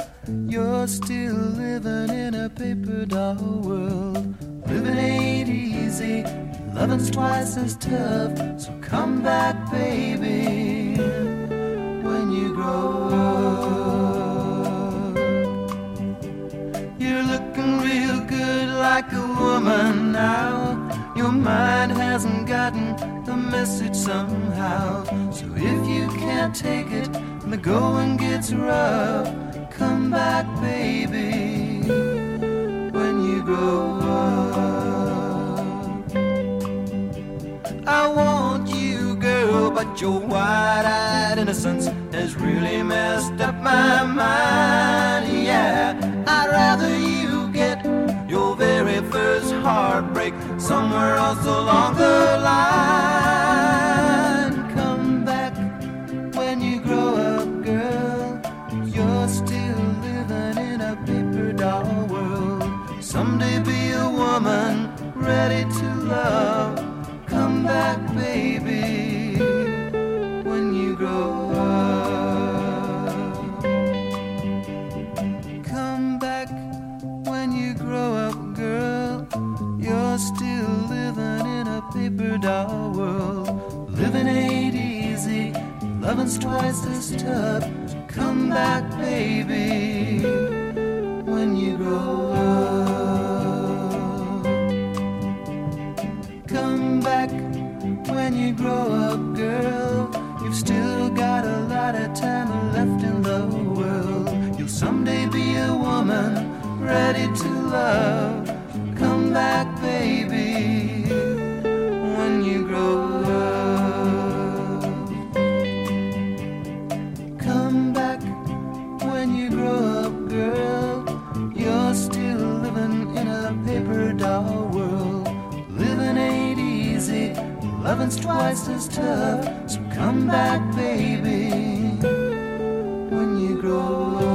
you're still living in a paper doll world. Living ain't easy, loving's twice as tough. So come back, baby, when you grow up. You're looking real good like a woman now. Your mind hasn't gotten the message somehow. So if you can't take it and the going gets rough, come back, baby, when you grow up. I want you, girl, but your wide-eyed innocence has really messed up my mind. Yeah, I'd rather you get your very first heartbreak somewhere else along the line. Come back when you grow up, girl. You're still living in a paper doll world. Someday be a woman ready to love. Come back, baby, when you grow up. Come back when you grow up, girl. You're still living in a paper doll world. Living ain't easy, loving's twice as tough. Come back, baby, when you grow up. Come back when you grow up, girl. You've still got a lot of time left in the world. You'll someday be a woman ready to love. Come back, baby, when you grow up. Come back when you grow up, girl. You're still living in a paper doll world. Living ain't easy, loving's twice as tough. So come back, baby, when you grow up.